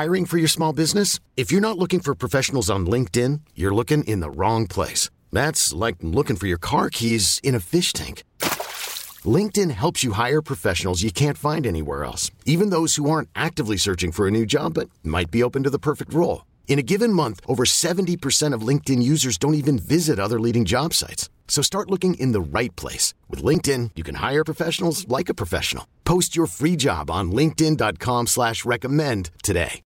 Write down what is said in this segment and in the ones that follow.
Hiring for your small business? If you're not looking for professionals on LinkedIn, you're looking in the wrong place. That's like looking for your car keys in a fish tank. LinkedIn helps you hire professionals you can't find anywhere else, even those who aren't actively searching for a new job but might be open to the perfect role. In a given month, over 70% of LinkedIn users don't even visit other leading job sites. So start looking in the right place. With LinkedIn, you can hire professionals like a professional. Post your free job on linkedin.com/recommend today.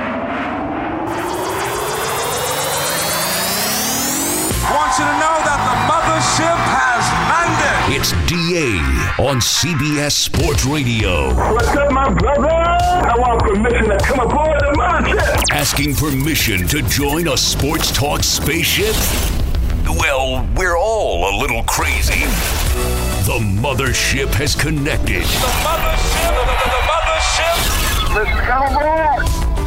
I want you to know that the mothership has landed. It's DA on CBS Sports Radio. What's up, my brother? I want permission to come aboard the mothership. Asking permission to join a sports talk spaceship? Well, we're all a little crazy. The mothership has connected. The mothership. Let's come aboard.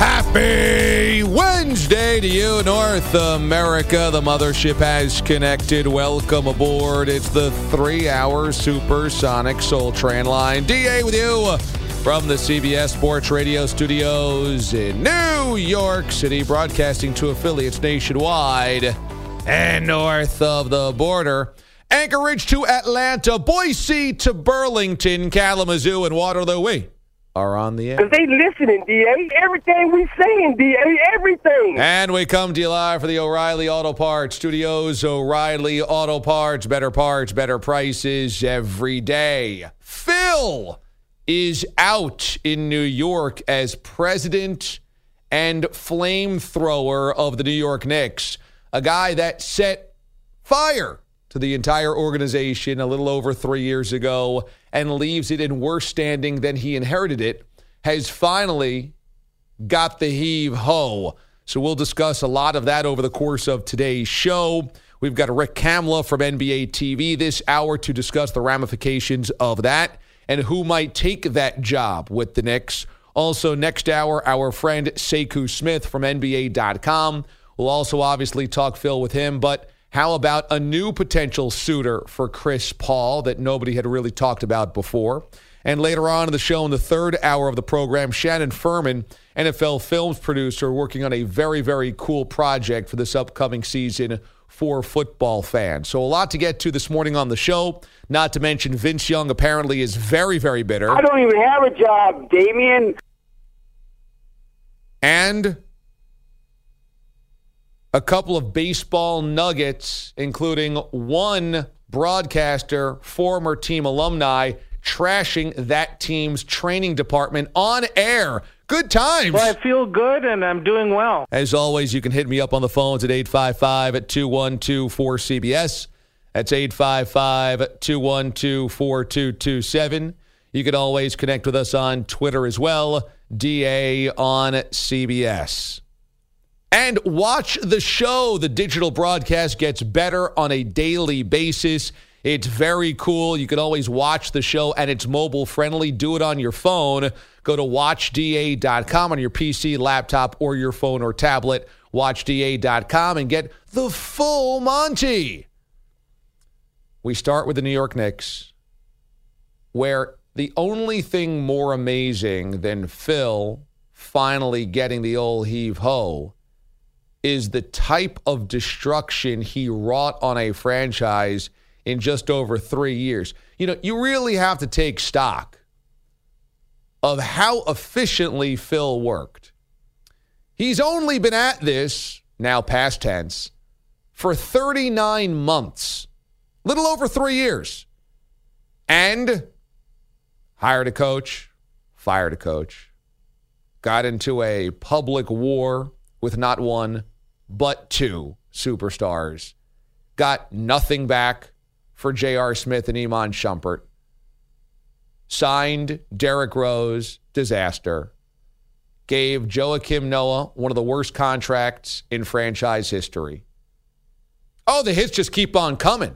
Happy Wednesday to you, North America. The mothership has connected. Welcome aboard. It's the 3-hour supersonic Soul Train line. DA with you from the CBS Sports Radio studios in New York City, broadcasting to affiliates nationwide and north of the border. Anchorage to Atlanta, Boise to Burlington, Kalamazoo, and Waterloo. We are on the air. Because they listening, D.A. Everything we saying, D.A. Everything. And we come to you live for the O'Reilly Auto Parts Studios. O'Reilly Auto Parts, better prices every day. Phil is out in New York as president and flamethrower of the New York Knicks. A guy that set fire to the entire organization a little over 3 years ago and leaves it in worse standing than he inherited it, has finally got the heave-ho. So we'll discuss a lot of that over the course of today's show. We've got Rick Kamla from NBA TV this hour to discuss the ramifications of that and who might take that job with the Knicks. Also, next hour, our friend Sekou Smith from NBA.com. We'll also obviously talk Phil with him, but how about a new potential suitor for Chris Paul that nobody had really talked about before? And later on in the show, in the third hour of the program, Shannon Furman, NFL films producer, working on a very, very cool project for this upcoming season for football fans. So a lot to get to this morning on the show, not to mention Vince Young apparently is very, very bitter. I don't even have a job, Damian. And a couple of baseball nuggets, including one broadcaster, former team alumni, trashing that team's training department on air. Good times. Well, I feel good, and I'm doing well. As always, you can hit me up on the phones at 855-212-4CBS. That's 855-212-4227. You can always connect with us on Twitter as well, DA on CBS. And watch the show. The digital broadcast gets better on a daily basis. It's very cool. You can always watch the show, and it's mobile friendly. Do it on your phone. Go to watchda.com on your PC, laptop, or your phone or tablet. Watchda.com and get the full Monty. We start with the New York Knicks, where the only thing more amazing than Phil finally getting the old heave-ho is the type of destruction he wrought on a franchise in just over 3 years. You know, you really have to take stock of how efficiently Phil worked. He's only been at this, now past tense, for 39 months, little over 3 years. And hired a coach, fired a coach, got into a public war with not one, but two superstars. Got nothing back for J.R. Smith and Iman Shumpert. Signed Derrick Rose, disaster. Gave Joakim Noah one of the worst contracts in franchise history. Oh, the hits just keep on coming.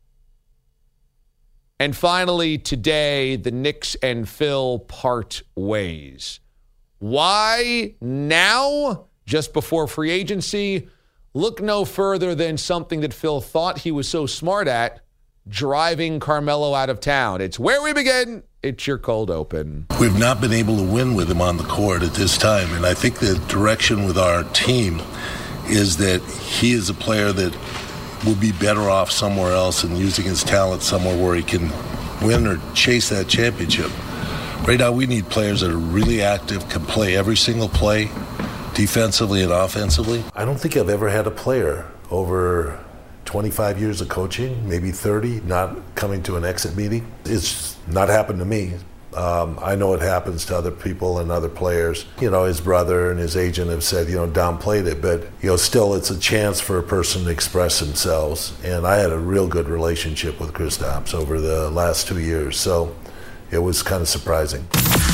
And finally, today, the Knicks and Phil part ways. Why now? Just before free agency? Look no further than something that Phil thought he was so smart at driving Carmelo out of town. It's where we begin. It's your cold open. We've not been able to win with him on the court at this time, and I think the direction with our team is that he is a player that will be better off somewhere else and using his talent somewhere where he can win or chase that championship. Right now we need players that are really active, can play every single play, defensively and offensively. I don't think I've ever had a player over 25 years of coaching, maybe 30, not coming to an exit meeting. It's not happened to me. I know it happens to other people and other players. His brother and his agent have said, downplayed it, but, still it's a chance for a person to express themselves. And I had a real good relationship with Kristaps over the last 2 years, so it was kind of surprising.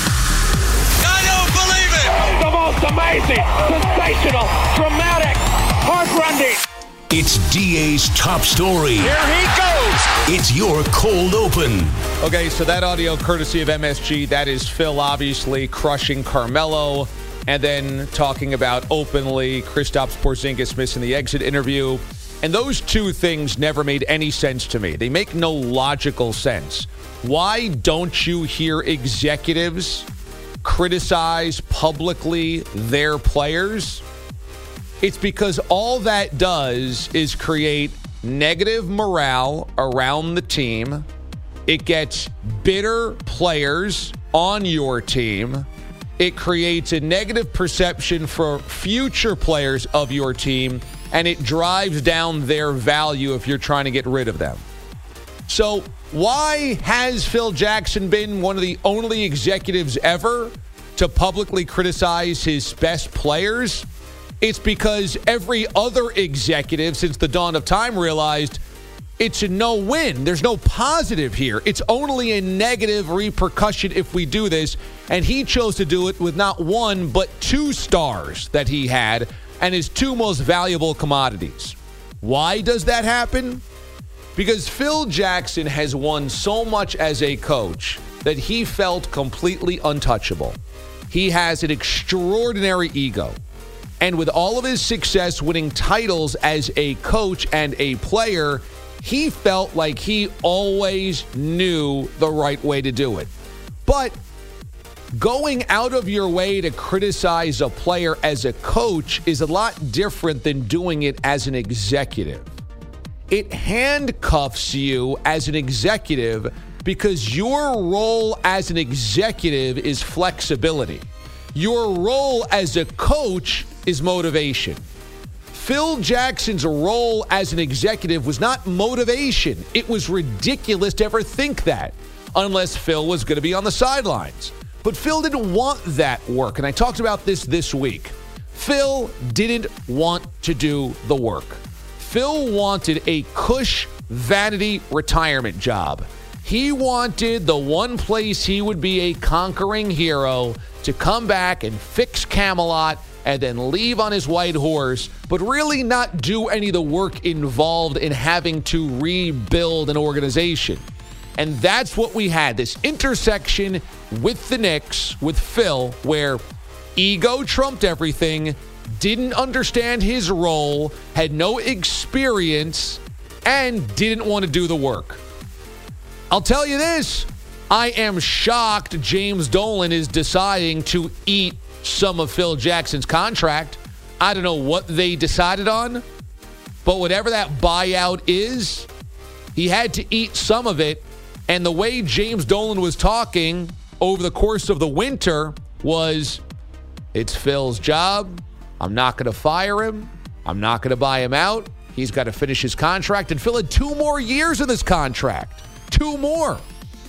I don't believe it! The most amazing, sensational, dramatic, heart-rending. It's DA's top story. Here he goes! It's your cold open. Okay, so that audio courtesy of MSG, that is Phil obviously crushing Carmelo and then talking about openly Kristaps Porzingis missing the exit interview. And those two things never made any sense to me. They make no logical sense. Why don't you hear executives criticize publicly their players? It's because all that does is create negative morale around the team. It gets bitter players on your team. It creates a negative perception for future players of your team, and it drives down their value if you're trying to get rid of them. So why has Phil Jackson been one of the only executives ever to publicly criticize his best players? It's because every other executive since the dawn of time realized it's a no-win. There's no positive here. It's only a negative repercussion if we do this. And he chose to do it with not one, but 2 stars that he had and his 2 most valuable commodities. Why does that happen? Because Phil Jackson has won so much as a coach that he felt completely untouchable. He has an extraordinary ego. And with all of his success winning titles as a coach and a player, he felt like he always knew the right way to do it. But going out of your way to criticize a player as a coach is a lot different than doing it as an executive. It handcuffs you as an executive because your role as an executive is flexibility. Your role as a coach is motivation. Phil Jackson's role as an executive was not motivation. It was ridiculous to ever think that, unless Phil was going to be on the sidelines. But Phil didn't want that work, and I talked about this week. Phil didn't want to do the work. Phil wanted a cush vanity retirement job. He wanted the one place he would be a conquering hero to come back and fix Camelot and then leave on his white horse, but really not do any of the work involved in having to rebuild an organization. And that's what we had, this intersection with the Knicks, with Phil, where ego trumped everything, didn't understand his role, had no experience, and didn't want to do the work. I'll tell you this, I am shocked James Dolan is deciding to eat some of Phil Jackson's contract. I don't know what they decided on, but whatever that buyout is, he had to eat some of it. And the way James Dolan was talking over the course of the winter was, it's Phil's job. I'm not going to fire him. I'm not going to buy him out. He's got to finish his contract. And Phil had 2 more years in this contract. 2 more.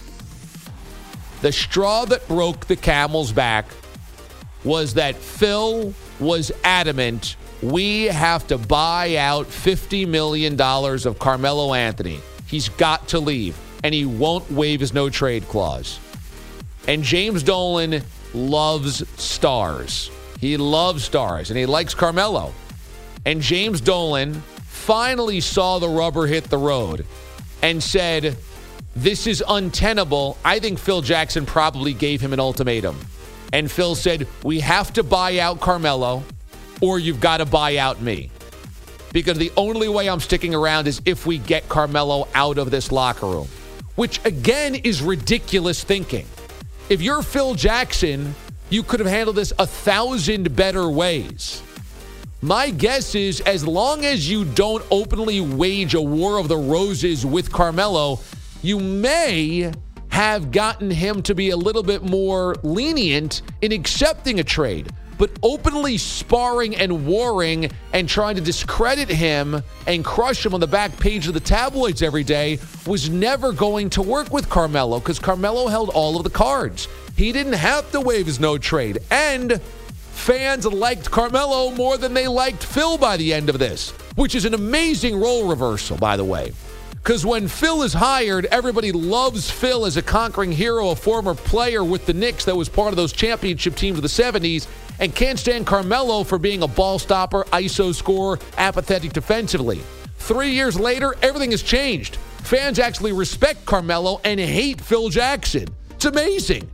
The straw that broke the camel's back was that Phil was adamant, we have to buy out $50 million of Carmelo Anthony. He's got to leave, and he won't waive his no-trade clause. And James Dolan loves stars. He loves stars, and he likes Carmelo. And James Dolan finally saw the rubber hit the road and said, this is untenable. I think Phil Jackson probably gave him an ultimatum. And Phil said, we have to buy out Carmelo, or you've got to buy out me. because the only way I'm sticking around is if we get Carmelo out of this locker room, which, again, is ridiculous thinking. If you're Phil Jackson, you could have handled this 1,000 better ways. My guess is as long as you don't openly wage a war of the roses with Carmelo, you may have gotten him to be a little bit more lenient in accepting a trade. But openly sparring and warring and trying to discredit him and crush him on the back page of the tabloids every day was never going to work with Carmelo because Carmelo held all of the cards. He didn't have to waive his no trade. And fans liked Carmelo more than they liked Phil by the end of this, which is an amazing role reversal, by the way. Because when Phil is hired, everybody loves Phil as a conquering hero, a former player with the Knicks that was part of those championship teams of the 70s, and can't stand Carmelo for being a ball stopper, ISO scorer, apathetic defensively. 3 years later, everything has changed. Fans actually respect Carmelo and hate Phil Jackson. It's amazing.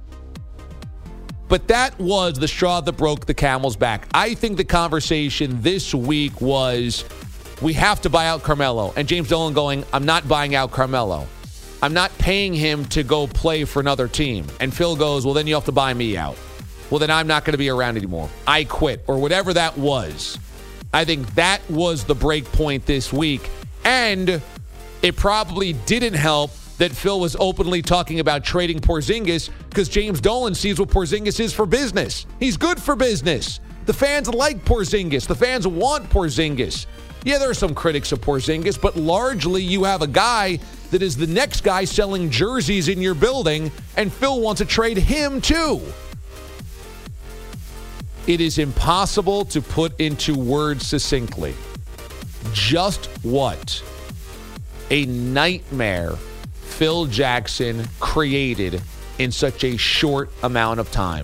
But that was the straw that broke the camel's back. I think the conversation this week was, we have to buy out Carmelo. And James Dolan going, I'm not buying out Carmelo. I'm not paying him to go play for another team. And Phil goes, well, then you have to buy me out. Well, then I'm not going to be around anymore. I quit, or whatever that was. I think that was the break point this week. And it probably didn't help that Phil was openly talking about trading Porzingis because James Dolan sees what Porzingis is for business. He's good for business. The fans like Porzingis. The fans want Porzingis. Yeah, there are some critics of Porzingis, but largely you have a guy that is the next guy selling jerseys in your building, and Phil wants to trade him too. It is impossible to put into words succinctly just what a nightmare Phil Jackson created in such a short amount of time.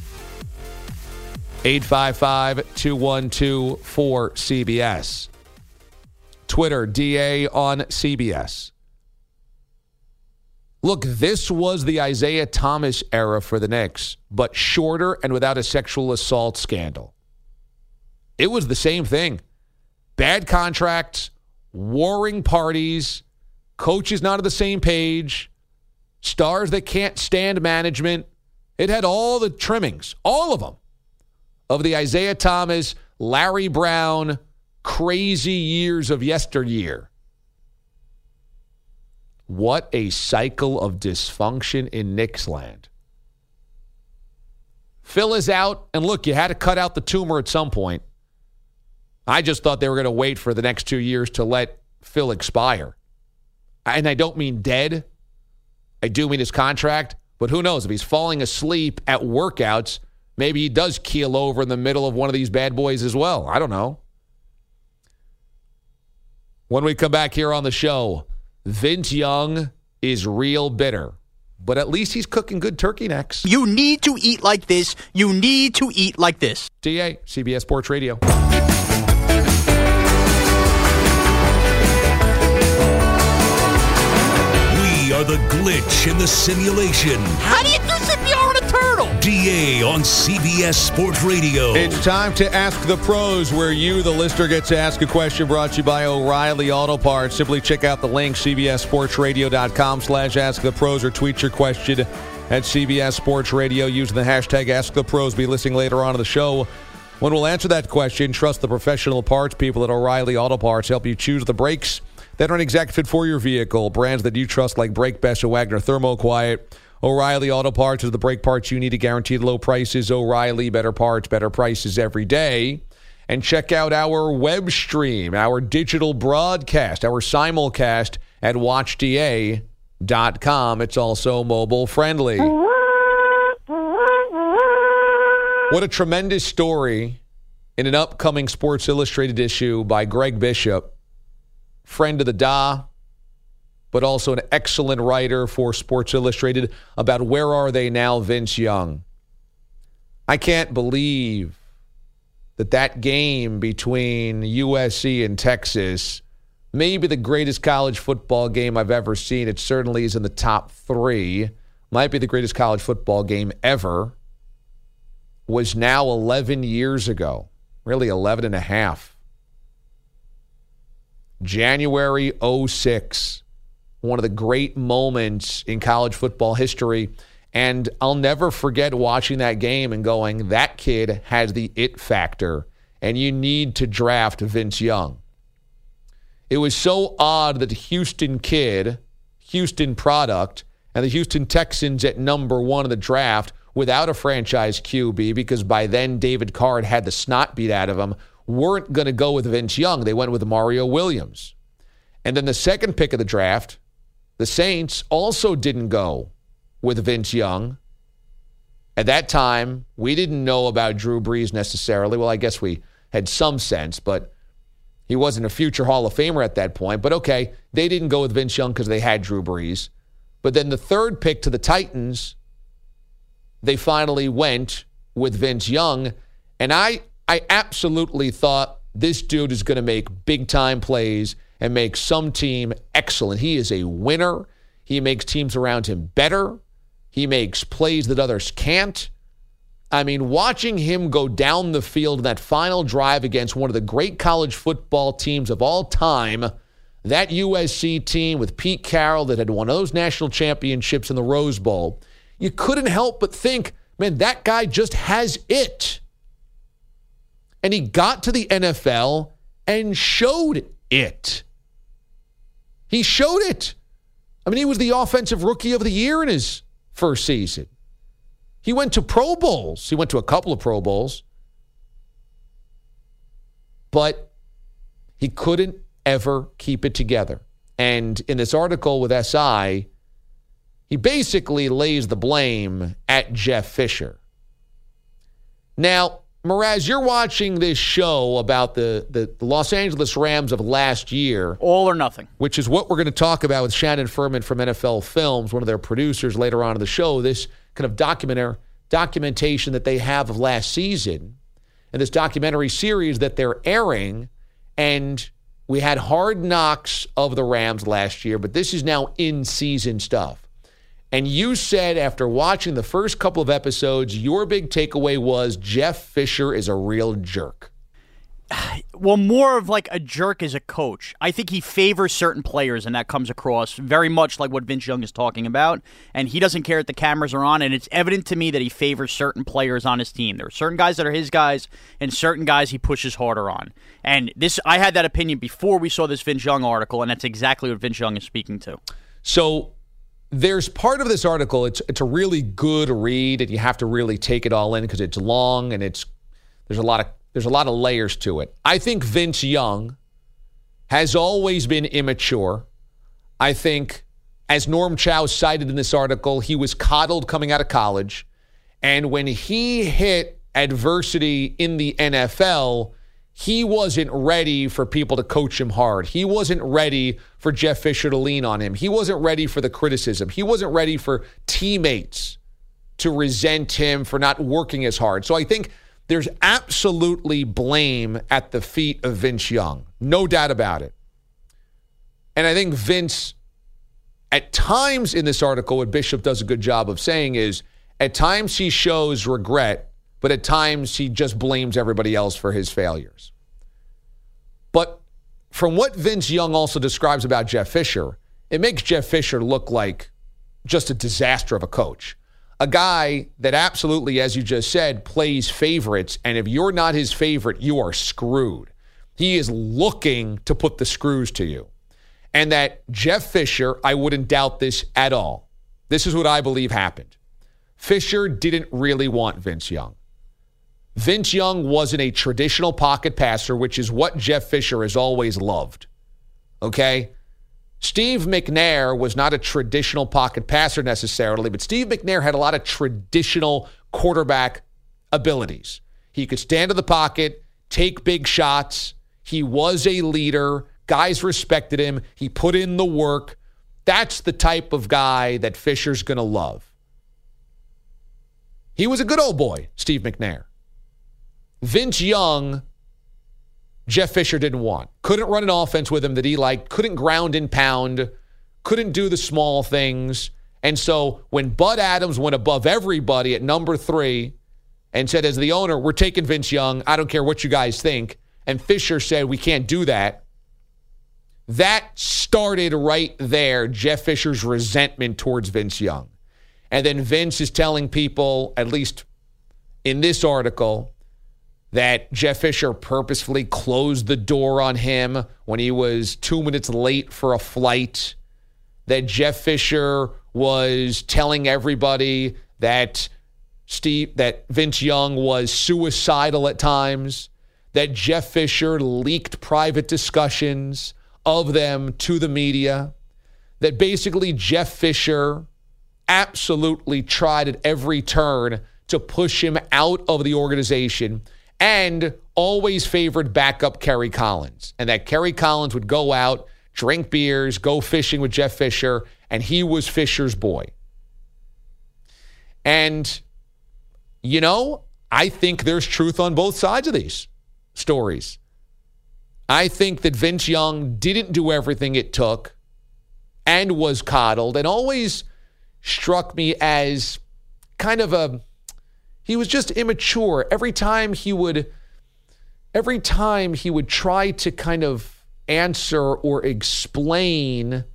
855-212-4CBS. Twitter, DA on CBS. Look, this was the Isaiah Thomas era for the Knicks, but shorter and without a sexual assault scandal. It was the same thing. Bad contracts, warring parties, coaches not on the same page, stars that can't stand management. It had all the trimmings, all of them, of the Isaiah Thomas, Larry Brown, crazy years of yesteryear. What a cycle of dysfunction in Knicks land. Phil is out, and look, you had to cut out the tumor at some point. I just thought they were going to wait for the next 2 years to let Phil expire. And I don't mean dead. I do mean his contract. But who knows? If he's falling asleep at workouts, maybe he does keel over in the middle of one of these bad boys as well. I don't know. When we come back here on the show, Vince Young is real bitter, but at least he's cooking good turkey necks. You need to eat like this. You need to eat like this. DA, CBS Sports Radio. We are the glitch in the simulation. How do you do CPR on a turtle? DA on CBS Sports Radio. It's time to Ask the Pros, where you, the listener, get to ask a question, brought to you by O'Reilly Auto Parts. Simply check out the link, cbssportsradio.com/askthepros, or tweet your question at CBS Sports Radio using the hashtag AskThePros. Be listening later on in the show when we'll answer that question. Trust the professional parts people at O'Reilly Auto Parts help you choose the brakes that are an exact fit for your vehicle. Brands that you trust like Brake Best and Wagner Thermoquiet. O'Reilly Auto Parts is the brake parts you need to guarantee low prices. O'Reilly, better parts, better prices every day. And check out our web stream, our digital broadcast, our simulcast at watchda.com. It's also mobile friendly. What a tremendous story in an upcoming Sports Illustrated issue by Greg Bishop, friend of the Da, but also an excellent writer for Sports Illustrated, about where are they now, Vince Young. I can't believe that game between USC and Texas, maybe the greatest college football game I've ever seen. It certainly is in the top 3. Might be the greatest college football game ever. Was now 11 years ago. Really 11 and a half. January 06. One of the great moments in college football history. And I'll never forget watching that game and going, that kid has the it factor, and you need to draft Vince Young. It was so odd that the Houston kid, Houston product, and the Houston Texans at number 1 of the draft without a franchise QB, because by then David Carr had the snot beat out of him, weren't going to go with Vince Young. They went with Mario Williams. And then the second pick of the draft, the Saints also didn't go with Vince Young. At that time, we didn't know about Drew Brees necessarily. Well, I guess we had some sense, but he wasn't a future Hall of Famer at that point. But okay, they didn't go with Vince Young because they had Drew Brees. But then the third pick to the Titans, they finally went with Vince Young. And I absolutely thought this dude is going to make big-time plays and make some team excellent. He is a winner. He makes teams around him better. He makes plays that others can't. I mean, watching him go down the field in that final drive against one of the great college football teams of all time, that USC team with Pete Carroll that had won those national championships in the Rose Bowl, you couldn't help but think, man, that guy just has it. And he got to the NFL and showed it. He showed it. I mean, he was the offensive rookie of the year in his first season. He went to Pro Bowls. He went to a couple of Pro Bowls. But he couldn't ever keep it together. And in this article with SI, he basically lays the blame at Jeff Fisher. Now, Mraz, you're watching this show about the Los Angeles Rams of last year. All or nothing. Which is what we're going to talk about with Shannon Furman from NFL Films, one of their producers later on in the show. This kind of documentation that they have of last season and this documentary series that they're airing. And we had Hard Knocks of the Rams last year, but this is now in-season stuff. And you said after watching the first couple of episodes, your big takeaway was Jeff Fisher is a real jerk. Well, more of like a jerk as a coach. I think he favors certain players, and that comes across very much like what Vince Young is talking about. And he doesn't care if the cameras are on, and it's evident to me that he favors certain players on his team. There are certain guys that are his guys, and certain guys he pushes harder on. And this, I had that opinion before we saw this Vince Young article, and that's exactly what Vince Young is speaking to. So there's part of this article, it's a really good read, and you have to really take it all in because it's long and there's a lot of layers to it. I think Vince Young has always been immature. I think, as Norm Chow cited in this article, he was coddled coming out of college, and when he hit adversity in the NFL, he wasn't ready for people to coach him hard. He wasn't ready for Jeff Fisher to lean on him. He wasn't ready for the criticism. He wasn't ready for teammates to resent him for not working as hard. So I think there's absolutely blame at the feet of Vince Young. No doubt about it. And I think Vince, at times in this article, what Bishop does a good job of saying is, at times he shows regret, but at times he just blames everybody else for his failures. But from what Vince Young also describes about Jeff Fisher, it makes Jeff Fisher look like just a disaster of a coach. A guy that absolutely, as you just said, plays favorites, and if you're not his favorite, you are screwed. He is looking to put the screws to you. And that Jeff Fisher, I wouldn't doubt this at all. This is what I believe happened. Fisher didn't really want Vince Young. Vince Young wasn't a traditional pocket passer, which is what Jeff Fisher has always loved. Okay? Steve McNair was not a traditional pocket passer necessarily, but Steve McNair had a lot of traditional quarterback abilities. He could stand in the pocket, take big shots. He was a leader. Guys respected him. He put in the work. That's the type of guy that Fisher's going to love. He was a good old boy, Steve McNair. Vince Young, Jeff Fisher didn't want. Couldn't run an offense with him that he liked. Couldn't ground and pound. Couldn't do the small things. And so when Bud Adams went above everybody at number 3 and said, as the owner, we're taking Vince Young. I don't care what you guys think. And Fisher said, we can't do that. that started right there, Jeff Fisher's resentment towards Vince Young. And then Vince is telling people, at least in this article, that Jeff Fisher purposefully closed the door on him when he was 2 minutes late for a flight, that Jeff Fisher was telling everybody that Vince Young was suicidal at times, that Jeff Fisher leaked private discussions of them to the media, that basically Jeff Fisher absolutely tried at every turn to push him out of the organization and always favored backup Kerry Collins, and that Kerry Collins would go out, drink beers, go fishing with Jeff Fisher, and he was Fisher's boy. And, you know, I think there's truth on both sides of these stories. I think that Vince Young didn't do everything it took and was coddled, and always struck me as kind of he was just immature. Every time he would try to kind of answer or explain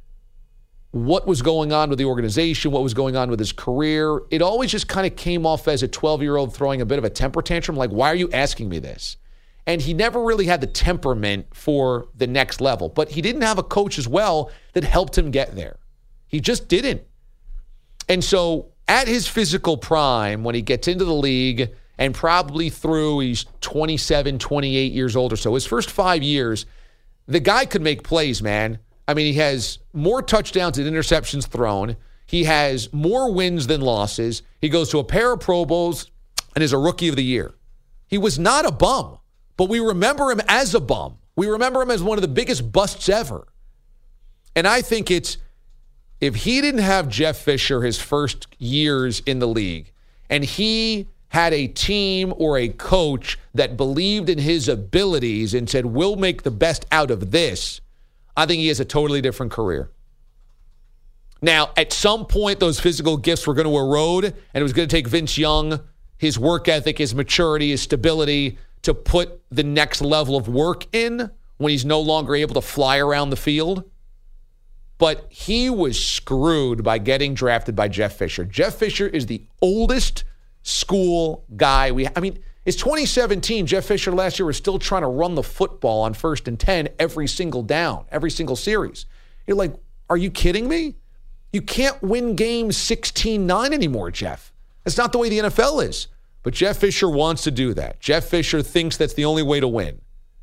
what was going on with the organization, what was going on with his career, it always just kind of came off as a 12-year-old throwing a bit of a temper tantrum, like, why are you asking me this? And he never really had the temperament for the next level. But he didn't have a coach as well that helped him get there. He just didn't. And so at his physical prime, when he gets into the league, and probably through, he's 27, 28 years old or so, his first 5 years, the guy could make plays, man. I mean, he has more touchdowns and interceptions thrown. He has more wins than losses. He goes to a pair of Pro Bowls and is a Rookie of the Year. He was not a bum, but we remember him as a bum. We remember him as one of the biggest busts ever. And I think if he didn't have Jeff Fisher his first years in the league, and he had a team or a coach that believed in his abilities and said, we'll make the best out of this, I think he has a totally different career. Now, at some point, those physical gifts were going to erode, and it was going to take Vince Young, his work ethic, his maturity, his stability, to put the next level of work in when he's no longer able to fly around the field. But he was screwed by getting drafted by Jeff Fisher. Jeff Fisher is the oldest school guy it's 2017. Jeff Fisher last year was still trying to run the football on 1st and 10 every single down, every single series. You're like, are you kidding me? You can't win games 16-9 anymore, Jeff. That's not the way the NFL is. But Jeff Fisher wants to do that. Jeff Fisher thinks that's the only way to win.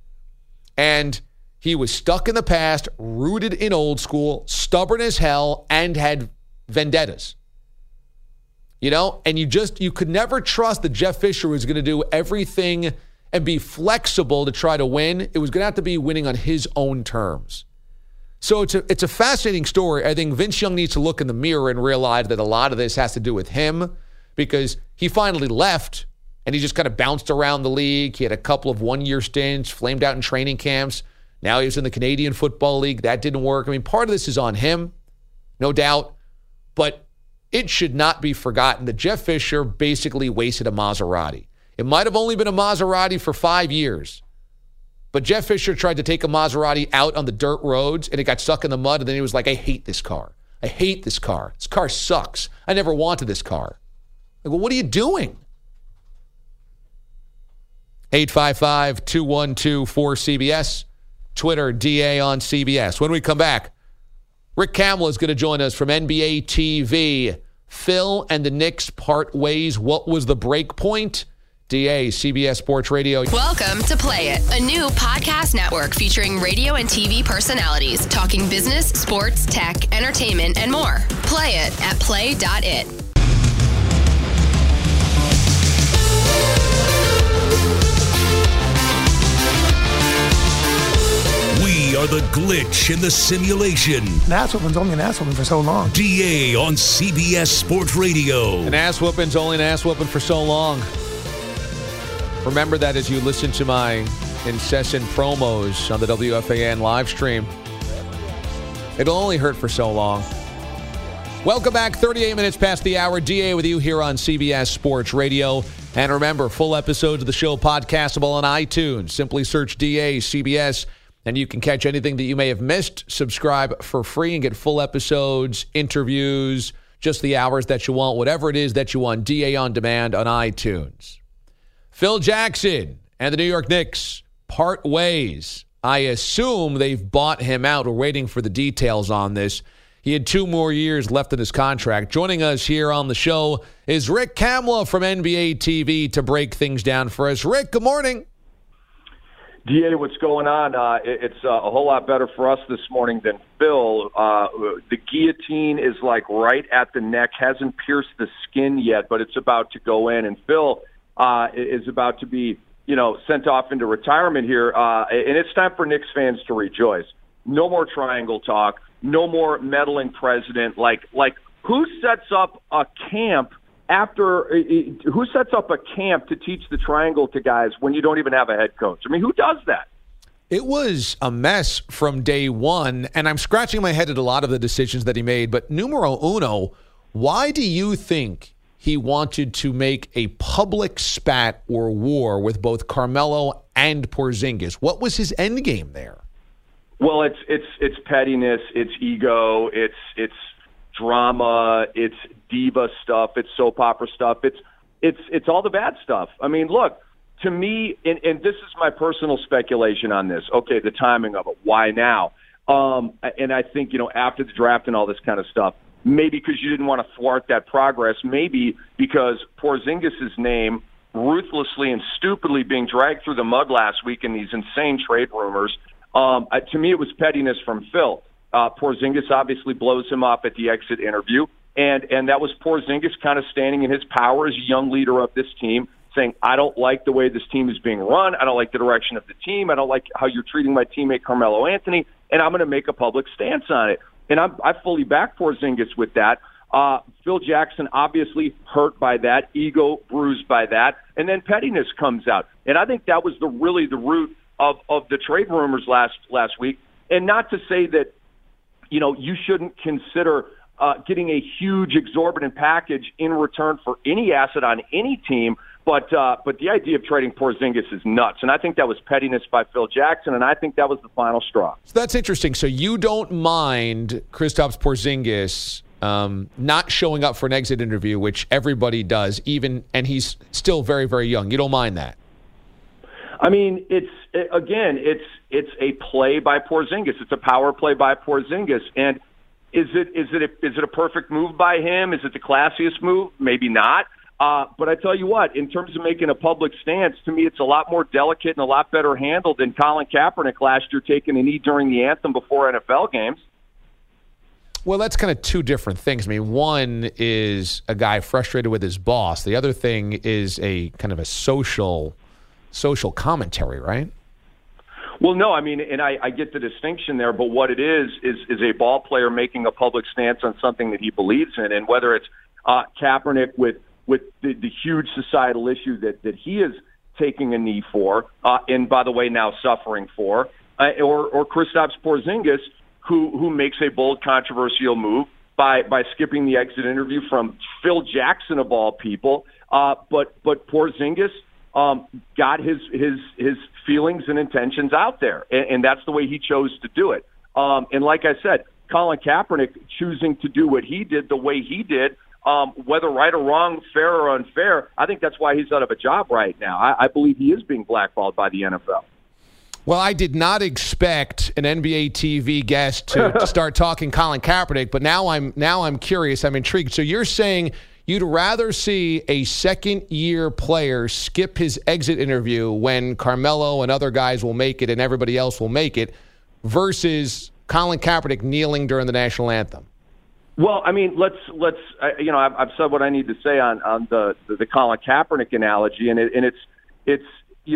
And he was stuck in the past, rooted in old school, stubborn as hell, and had vendettas. You know, and you could never trust that Jeff Fisher was going to do everything and be flexible to try to win. It was going to have to be winning on his own terms. So it's a fascinating story. I think Vince Young needs to look in the mirror and realize that a lot of this has to do with him, because he finally left and he just kind of bounced around the league. He had a couple of one-year stints, flamed out in training camps. Now he was in the Canadian Football League. That didn't work. I mean, part of this is on him, no doubt. But it should not be forgotten that Jeff Fisher basically wasted a Maserati. It might have only been a Maserati for 5 years, but Jeff Fisher tried to take a Maserati out on the dirt roads, and it got stuck in the mud, and then he was like, I hate this car. I hate this car. This car sucks. I never wanted this car. Like, well, what are you doing? 855-212-4CBS. Twitter, DA on CBS. When we come back, Rick Kamla is going to join us from NBA TV. Phil and the Knicks part ways. What was the break point? DA, CBS Sports Radio. Welcome to Play It, a new podcast network featuring radio and TV personalities talking business, sports, tech, entertainment, and more. Play it at play.it. We are the glitch in the simulation. An ass whooping's only an ass whooping for so long. DA on CBS Sports Radio. An ass whooping's only an ass whooping for so long. Remember that as you listen to my incessant promos on the WFAN live stream. It'll only hurt for so long. Welcome back. 38 minutes past the hour. DA with you here on CBS Sports Radio. And remember, full episodes of the show podcastable on iTunes. Simply search DA CBS. And you can catch anything that you may have missed. Subscribe for free and get full episodes, interviews, just the hours that you want, whatever it is that you want. DA On Demand on iTunes. Phil Jackson and the New York Knicks part ways. I assume they've bought him out. We're waiting for the details on this. He had 2 more years left in his contract. Joining us here on the show is Rick Kamla from NBA TV to break things down for us. Rick, good morning. DA, what's going on? It's a whole lot better for us this morning than Phil. The guillotine is like right at the neck, hasn't pierced the skin yet, but it's about to go in. And Phil is about to be, sent off into retirement here. And it's time for Knicks fans to rejoice. No more triangle talk. No more meddling president. Like who sets up a camp who sets up a camp to teach the triangle to guys when you don't even have a head coach? I mean, who does that? It was a mess from day one, and I'm scratching my head at a lot of the decisions that he made. But numero uno, why do you think he wanted to make a public spat or war with both Carmelo and Porzingis? What was his end game there? Well, it's pettiness, it's ego, it's drama, it's diva stuff, it's soap opera stuff, it's all the bad stuff. I mean, look, to me, and this is my personal speculation on this. Okay, the timing of it, why now? And I think after the draft and all this kind of stuff, maybe because you didn't want to thwart that progress, maybe because Porzingis' name ruthlessly and stupidly being dragged through the mud last week in these insane trade rumors. To me, it was pettiness from Phil. Porzingis obviously blows him off at the exit interview, and that was Porzingis kind of standing in his power as a young leader of this team, saying, I don't like the way this team is being run. I don't like the direction of the team. I don't like how you're treating my teammate Carmelo Anthony, and I'm going to make a public stance on it. And I fully back Porzingis with that. Phil Jackson obviously hurt by that, ego bruised by that, and then pettiness comes out. And I think that was really the root of the trade rumors last week. And not to say that, you shouldn't consider getting a huge exorbitant package in return for any asset on any team, but the idea of trading Porzingis is nuts. And I think that was pettiness by Phil Jackson, and I think that was the final straw. So that's interesting. So you don't mind Kristaps Porzingis not showing up for an exit interview, which everybody does, and he's still very, very young. You don't mind that? I mean, it's a play by Porzingis. It's a power play by Porzingis. And is it a perfect move by him? Is it the classiest move? Maybe not. But I tell you what, in terms of making a public stance, to me it's a lot more delicate and a lot better handled than Colin Kaepernick last year taking a knee during the anthem before NFL games. Well, that's kind of 2 different things. I mean, one is a guy frustrated with his boss. The other thing is a kind of a social commentary, right? Well, no, I mean, and I get the distinction there, but what it is a ball player making a public stance on something that he believes in, and whether it's Kaepernick with the huge societal issue that he is taking a knee for, and by the way, now suffering for, or Kristaps Porzingis, who makes a bold, controversial move by skipping the exit interview from Phil Jackson of all people, but Porzingis got his feelings and intentions out there, and that's the way he chose to do it. And like I said, Colin Kaepernick choosing to do what he did the way he did, whether right or wrong, fair or unfair, I think that's why he's out of a job right now. I believe he is being blackballed by the NFL. Well, I did not expect an NBA TV guest to start talking Colin Kaepernick, but now I'm curious. I'm intrigued. So you're saying you'd rather see a second-year player skip his exit interview when Carmelo and other guys will make it and everybody else will make it versus Colin Kaepernick kneeling during the national anthem? Well, I mean, let's I've said what I need to say on the Colin Kaepernick analogy, and it's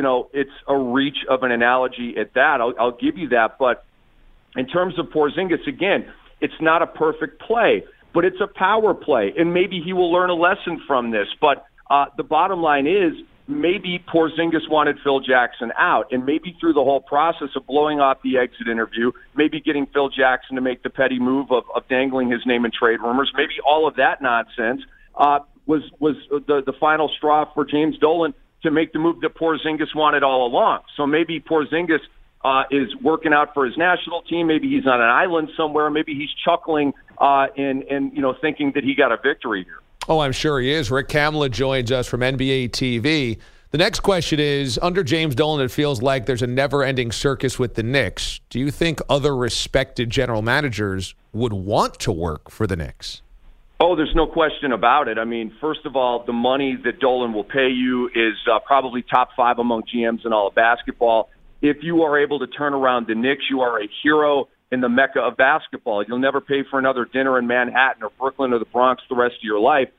a reach of an analogy at that. I'll give you that, but in terms of Porzingis, again, it's not a perfect play, but it's a power play, and maybe he will learn a lesson from this. But the bottom line is maybe Porzingis wanted Phil Jackson out, and maybe through the whole process of blowing off the exit interview, maybe getting Phil Jackson to make the petty move of dangling his name in trade rumors, maybe all of that nonsense was the final straw for James Dolan to make the move that Porzingis wanted all along. So maybe Porzingis is working out for his national team. Maybe he's on an island somewhere. Maybe he's chuckling and thinking that he got a victory here. Oh, I'm sure he is. Rick Kamla joins us from NBA TV. The next question is, under James Dolan, it feels like there's a never-ending circus with the Knicks. Do you think other respected general managers would want to work for the Knicks? Oh, there's no question about it. I mean, first of all, the money that Dolan will pay you is probably top 5 among GMs in all of basketball. If you are able to turn around the Knicks, you are a hero in the mecca of basketball. You'll never pay for another dinner in Manhattan or Brooklyn or the Bronx the rest of your life.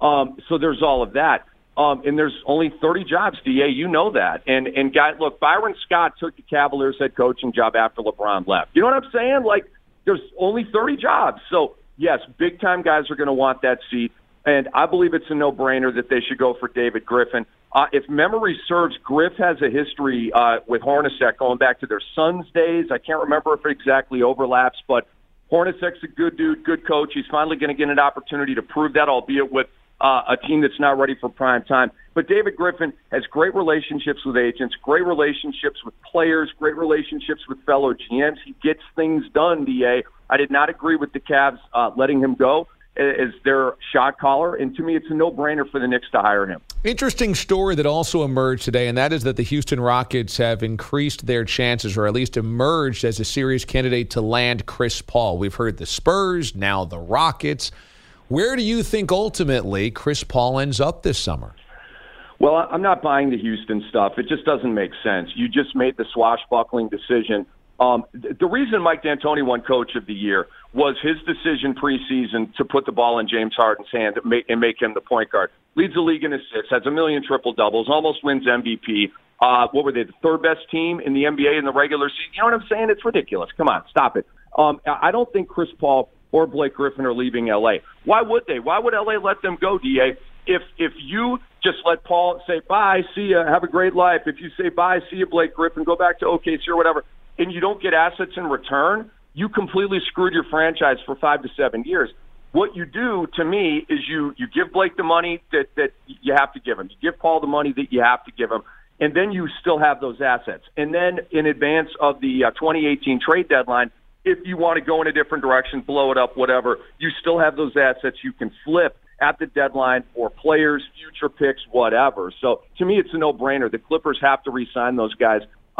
So there's all of that. And there's only 30 jobs, DA. You know that. And guys, look, Byron Scott took the Cavaliers head coaching job after LeBron left. You know what I'm saying? Like, there's only 30 jobs. So, yes, big-time guys are going to want that seat. And I believe it's a no-brainer that they should go for David Griffin. If memory serves, Griff has a history with Hornacek going back to their Suns days. I can't remember if it exactly overlaps, but Hornacek's a good dude, good coach. He's finally going to get an opportunity to prove that, albeit with a team that's not ready for prime time. But David Griffin has great relationships with agents, great relationships with players, great relationships with fellow GMs. He gets things done, DA. I did not agree with the Cavs letting him go as their shot caller, and to me it's a no-brainer for the Knicks to hire him. Interesting story that also emerged today, and that is that the Houston Rockets have increased their chances, or at least emerged as a serious candidate to land Chris Paul. We've heard the Spurs, now the Rockets. Where do you think ultimately Chris Paul ends up this summer? Well, I'm not buying the Houston stuff. It just doesn't make sense. You just made the swashbuckling decision. The reason Mike D'Antoni won Coach of the Year was his decision preseason to put the ball in James Harden's hand and make him the point guard. Leads the league in assists, has 1 million triple-doubles, almost wins MVP. What were they, the third best team in the NBA in the regular season? You know what I'm saying? It's ridiculous. Come on, stop it. I don't think Chris Paul or Blake Griffin are leaving L.A. Why would they? Why would L.A. let them go, D.A.? If you just let Paul say, bye, see ya, have a great life. If you say, bye, see ya, Blake Griffin, go back to OKC or whatever, and you don't get assets in return, you completely screwed your franchise for 5 to 7 years. What you do, to me, is you give Blake the money that you have to give him. You give Paul the money that you have to give him, and then you still have those assets. And then in advance of the 2018 trade deadline, if you want to go in a different direction, blow it up, whatever, you still have those assets you can flip at the deadline for players, future picks, whatever. So to me, it's a no-brainer. The Clippers have to re-sign those guys.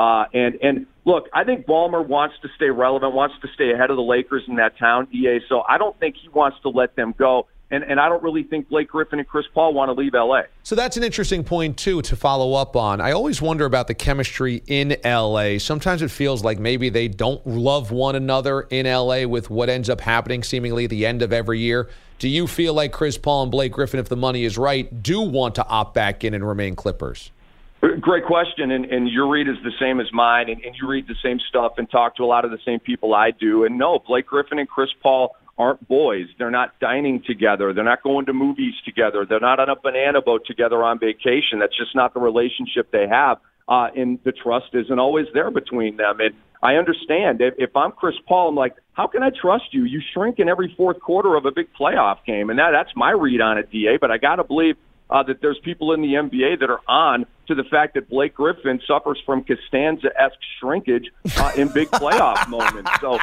And look, I think Ballmer wants to stay relevant, wants to stay ahead of the Lakers in that town, EA. So I don't think he wants to let them go. And I don't really think Blake Griffin and Chris Paul want to leave L.A. So that's an interesting point, too, to follow up on. I always wonder about the chemistry in L.A. Sometimes it feels like maybe they don't love one another in L.A. with what ends up happening seemingly at the end of every year. Do you feel like Chris Paul and Blake Griffin, if the money is right, do want to opt back in and remain Clippers? Great question, and your read is the same as mine, and you read the same stuff and talk to a lot of the same people I do. And no, Blake Griffin and Chris Paul aren't boys. They're not dining together. They're not going to movies together. They're not on a banana boat together on vacation. That's just not the relationship they have, and the trust isn't always there between them. And I understand. If I'm Chris Paul, I'm like, how can I trust you? You shrink in every fourth quarter of a big playoff game, and that's my read on it, DA, but I got to believe that there's people in the NBA that are on to the fact that Blake Griffin suffers from Costanza-esque shrinkage in big playoff moments. So,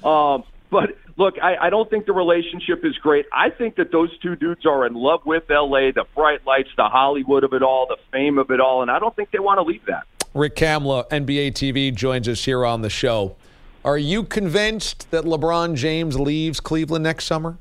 but look, I don't think the relationship is great. I think that those two dudes are in love with L.A., the bright lights, the Hollywood of it all, the fame of it all, and I don't think they want to leave that. Rick Kamla, NBA TV, joins us here on the show. Are you convinced that LeBron James leaves Cleveland next summer?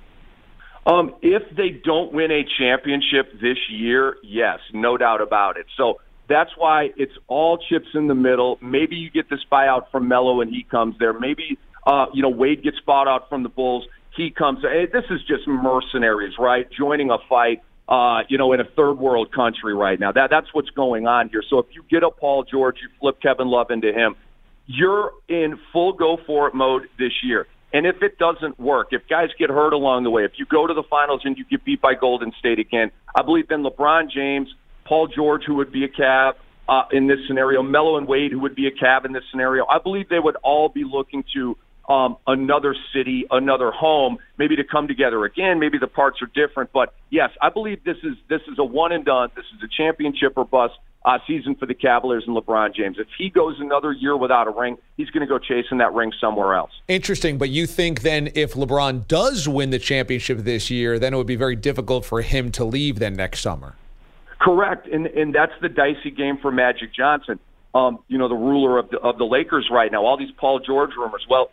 If they don't win a championship this year, yes, no doubt about it. So that's why it's all chips in the middle. Maybe you get this buyout from Melo and he comes there. Maybe, Wade gets bought out from the Bulls. He comes. This is just mercenaries, right? Joining a fight, in a third world country right now. That's what's going on here. So if you get a Paul George, you flip Kevin Love into him, you're in full go-for-it mode this year. And if it doesn't work, if guys get hurt along the way, if you go to the finals and you get beat by Golden State again, I believe then LeBron James, Paul George, who would be a Cav in this scenario, Melo and Wade, who would be a Cav in this scenario, I believe they would all be looking to another city, another home, maybe to come together again. Maybe the parts are different. But, yes, I believe this is a one and done. This is a championship or bust season for the Cavaliers and LeBron James. If he goes another year without a ring, he's going to go chasing that ring somewhere else. Interesting, but you think then if LeBron does win the championship this year, then it would be very difficult for him to leave then next summer. Correct, and that's the dicey game for Magic Johnson. The ruler of the Lakers right now. All these Paul George rumors. Well,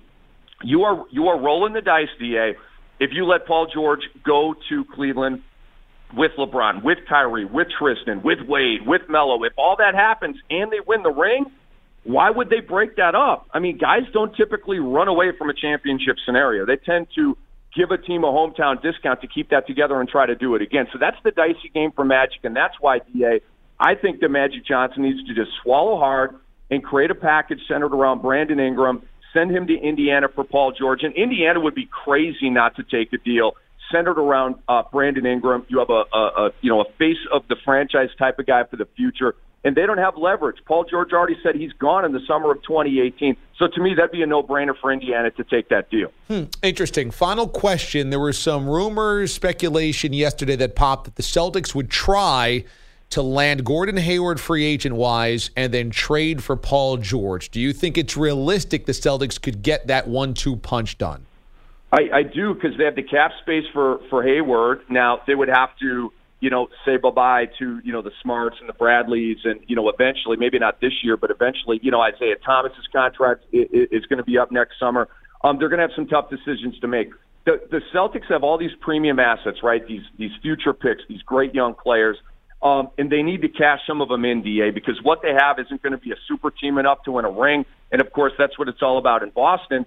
you are rolling the dice, DA. If you let Paul George go to Cleveland with LeBron, with Kyrie, with Tristan, with Wade, with Melo, if all that happens and they win the ring, why would they break that up? I mean, guys don't typically run away from a championship scenario. They tend to give a team a hometown discount to keep that together and try to do it again. So that's the dicey game for Magic, and that's why, DA, I think that Magic Johnson needs to just swallow hard and create a package centered around Brandon Ingram, send him to Indiana for Paul George. And Indiana would be crazy not to take a deal centered around Brandon Ingram. You have a face of the franchise type of guy for the future, and they don't have leverage. Paul George already said he's gone in the summer of 2018. So to me, that'd be a no-brainer for Indiana to take that deal. Interesting. Final question. There was some rumors, speculation yesterday that popped that the Celtics would try to land Gordon Hayward free agent-wise and then trade for Paul George. Do you think it's realistic the Celtics could get that 1-2 punch done? I do, because they have the cap space for Hayward. Now, they would have to, say bye-bye to, the Smarts and the Bradleys and, eventually, maybe not this year, but eventually, Isaiah Thomas's contract is going to be up next summer. They're going to have some tough decisions to make. The Celtics have all these premium assets, right? These future picks, these great young players. And they need to cash some of them in, DA, because what they have isn't going to be a super team enough to win a ring. And, of course, that's what it's all about in Boston.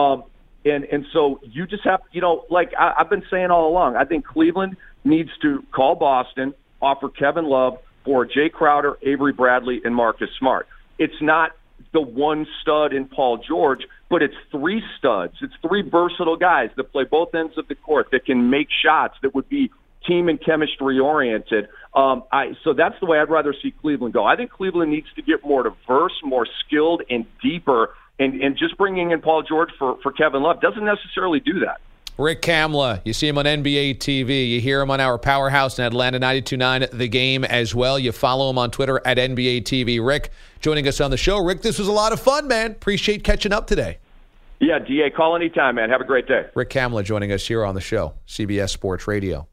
And so you just have, like I've been saying all along, I think Cleveland needs to call Boston, offer Kevin Love for Jay Crowder, Avery Bradley, and Marcus Smart. It's not the one stud in Paul George, but it's three studs. It's three versatile guys that play both ends of the court, that can make shots, that would be team and chemistry oriented. So that's the way I'd rather see Cleveland go. I think Cleveland needs to get more diverse, more skilled, and deeper. And just bringing in Paul George for Kevin Love doesn't necessarily do that. Rick Kamla, you see him on NBA TV. You hear him on our powerhouse in Atlanta 92.9 The Game as well. You follow him on Twitter at NBA TV. Rick, joining us on the show. Rick, this was a lot of fun, man. Appreciate catching up today. Yeah, DA, call anytime, man. Have a great day. Rick Kamla joining us here on the show, CBS Sports Radio.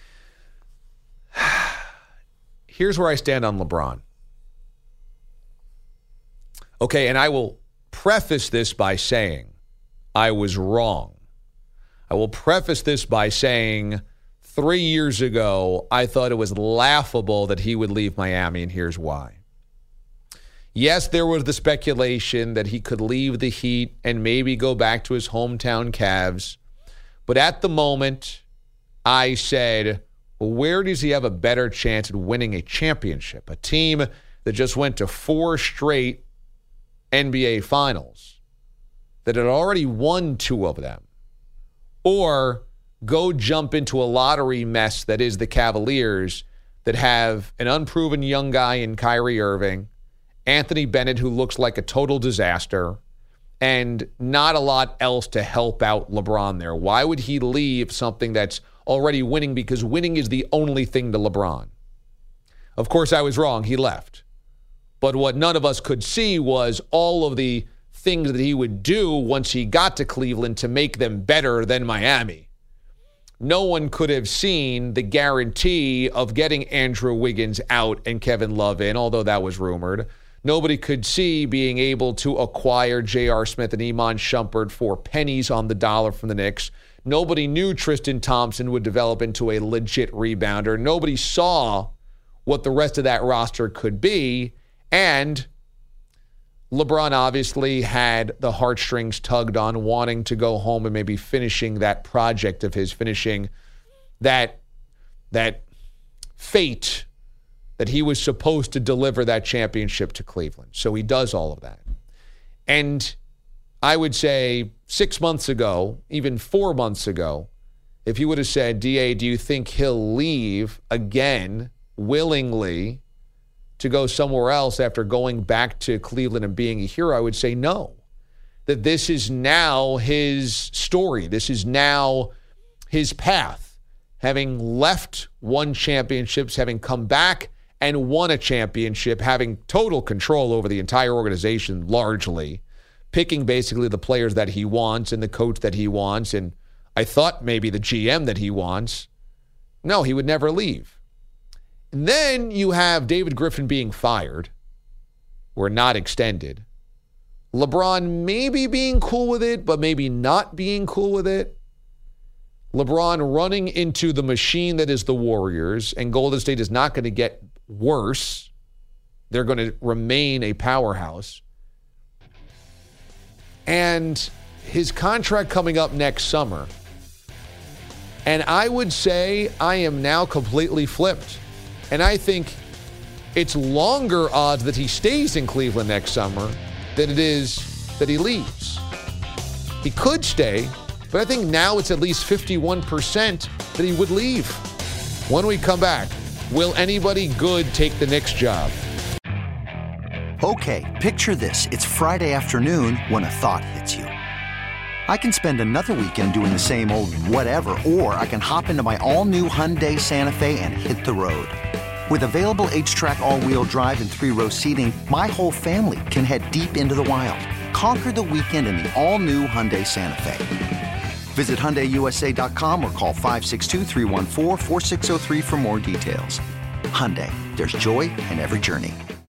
Here's where I stand on LeBron. Okay, and I will preface this by saying I was wrong. I will preface this by saying 3 years ago, I thought it was laughable that he would leave Miami, and here's why. Yes, there was the speculation that he could leave the Heat and maybe go back to his hometown Cavs. But at the moment, I said, well, where does he have a better chance at winning a championship? A team that just went to 4 straight NBA Finals, that had already won 2 of them, or go jump into a lottery mess that is the Cavaliers, that have an unproven young guy in Kyrie Irving, Anthony Bennett, who looks like a total disaster, and not a lot else to help out LeBron there. Why would he leave something that's already winning? Because winning is the only thing to LeBron. Of course, I was wrong. He left. But what none of us could see was all of the things that he would do once he got to Cleveland to make them better than Miami. No one could have seen the guarantee of getting Andrew Wiggins out and Kevin Love in, although that was rumored. Nobody could see being able to acquire J.R. Smith and Iman Shumpert for pennies on the dollar from the Knicks. Nobody knew Tristan Thompson would develop into a legit rebounder. Nobody saw what the rest of that roster could be. And LeBron obviously had the heartstrings tugged on, wanting to go home and maybe finishing that project of his, finishing that fate that he was supposed to deliver that championship to Cleveland. So he does all of that. And I would say 6 months ago, even 4 months ago, if you would have said, DA, do you think he'll leave again willingly to go somewhere else after going back to Cleveland and being a hero, I would say no. That this is now his story. This is now his path. Having left, won championships, having come back and won a championship, having total control over the entire organization largely, picking basically the players that he wants and the coach that he wants, and I thought maybe the GM that he wants. No, he would never leave. And then you have David Griffin being fired or not extended. LeBron maybe being cool with it, but maybe not being cool with it. LeBron running into the machine that is the Warriors, and Golden State is not going to get worse. They're going to remain a powerhouse. And his contract coming up next summer. And I would say I am now completely flipped. And I think it's longer odds that he stays in Cleveland next summer than it is that he leaves. He could stay, but I think now it's at least 51% that he would leave. When we come back, will anybody good take the Knicks job? Okay, picture this. It's Friday afternoon when a thought hits you. I can spend another weekend doing the same old whatever, or I can hop into my all-new Hyundai Santa Fe and hit the road. With available H-Track all-wheel drive and 3-row seating, my whole family can head deep into the wild. Conquer the weekend in the all-new Hyundai Santa Fe. Visit HyundaiUSA.com or call 562-314-4603 for more details. Hyundai, there's joy in every journey.